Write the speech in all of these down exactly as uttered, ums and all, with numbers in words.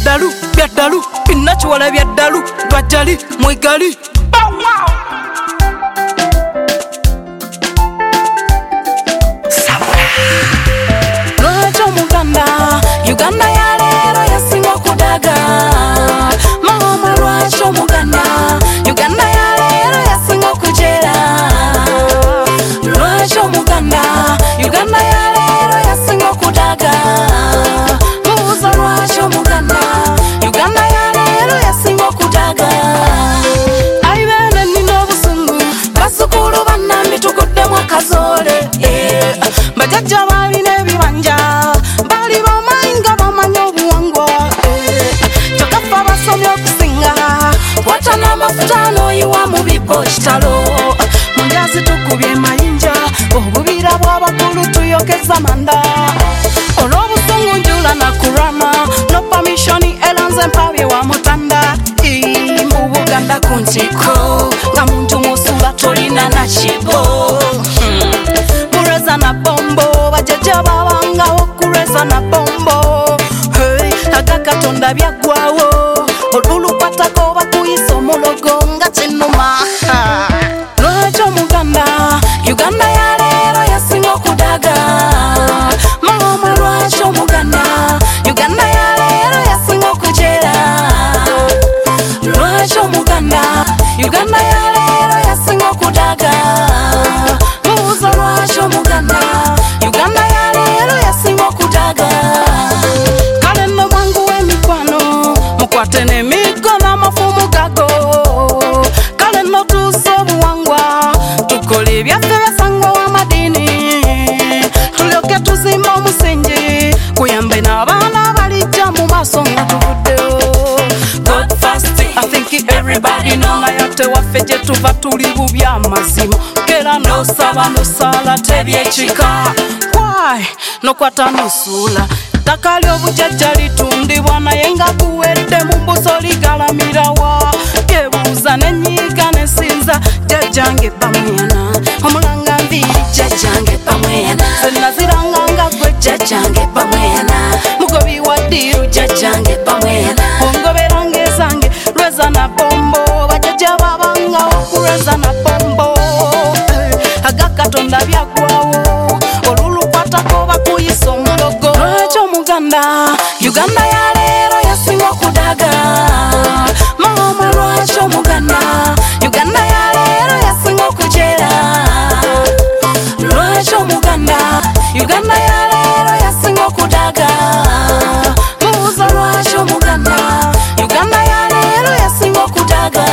byaddalu byaddalu binnakiwala byaddalu lwajjali mwegali. Lwaki omuganda Uganda ya leero yasinga okudaga? Mama lwaki omuganda Uganda ya leero yasinga okujera? Lwaki omuganda Uganda ya leero yasinga okudaga? Mubuuza lwaki omuganda Uganda ya leero yasinga okudaga? Ayi beene nnina obusungu bazzukulu bannambi tuguddemu akazoole. Bajjajja baalina ebibanja baali bamanyi nga bamanyi obuwangwa. Kyokka ffe abasomye okusinga wata n'amafuta n'oyiwa mu bibbo kitalo. Mu njazi tukubye mayinja obubira bw'abakulu tuyokeza manda. Olw'obusungu njula nakurama no permission elanze mpabye wa mutanda. Mu Buganda ku ntiko nga muntu musula tolina na kibo. Mureza na bombo bajjajja babangawo kureza na bombo. Hey, agakatonda byagwawo olulukwatako bakuyisa omulogo nga kinuma. Lwaki omuganda Uganda ya leero yasinga okudaga? Mama lwaki omuganda Uganda ya leero yasinga okujera? Lwaki omuganda Uganda ya leero yasinga okudaga? Mubuuza lwaki omuganda Uganda ya leero yasinga okudaga? Kale nno mwangu w'emikwano mukwate n'emiggo n'amafumu gago. Kale nno tuuse obuwangwa tukole ebyaffe byasangwa w'amadiini tulyoke tuzimbe omusingi kuyambe n'abaana balijja mu maaso nga tuvuddeyo. God first, I think everybody know nga yate waffe gye tuva tuli bubi amazima. Kera n'osaba n'osaala tebyekika. Why nokwata n'osuula ttaka ly'obujjajja litundibwa naye nga kuwedde mu mbuso ligalamirawa. Yebuuza n'ennyiiga n'ensinza jjajjange bamuyana omulanga nviiri jjajjange bamweyana zenaziranga nga gwe jjajjange bamweyana mugobi wa ddiiru jjajjange bamweyana ongoberanga ezange lweza na bombo bajjajja babangawo kulweza na bombo. Agakatonda byagwawo olulukwatako bakuyisa omulogo. Lwaki omuganda Uganda ya leero yasinga okudaga? Mama lwaki omuganda Uganda ya leero yasinga okujera? Lwaki omuganda Uganda ya leero yasinga okudaga? Mubuuza lwaki omuganda Uganda ya leero yasinga okudaga?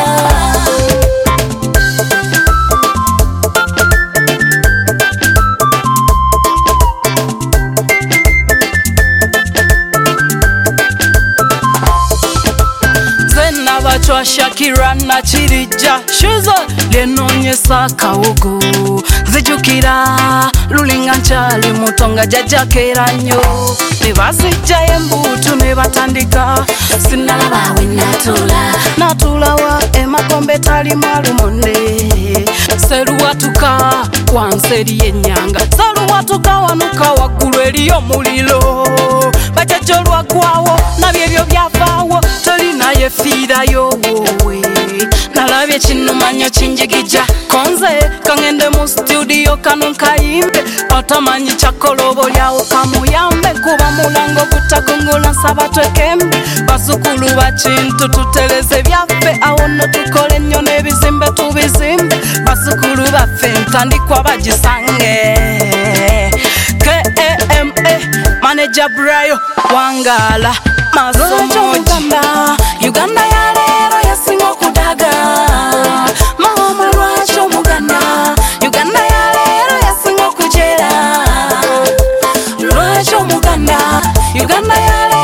Nabachwa Shakira na Chirija Shizo lyenonyesa kawogo zijukira lulinga nchali mutonga jajakera nnyo nebazijja embutu ne batandika sinalabawe natula natulawa emakombe tali malumonde seruwatuka wanseri yenyanga seruwatuka wanuka waggulu eriyo omuliro bajjajja olwagwawo nabyo ebyo byafaawo tolina yefiirayo wowe nalabye kinumanya kinjigija konze kangende mu studio kano nkayimbe otamanyi kyakolobo lyawo kamuyambe kuba mulango gutagongola nsaba twekembe bazukulu bakintu tutereze byaffe awo nno tukole ennyo n'ebizimbe tubizimbe bazukulu baffe ntandikwa bagisange. K A M A Manager Brayo Wangala Masomoji. Uganda ya leero yasinga okudaga? Mama lwaki omuganda Uganda ya leero yasinga okujera? Lwaki omuganda Uganda ya leero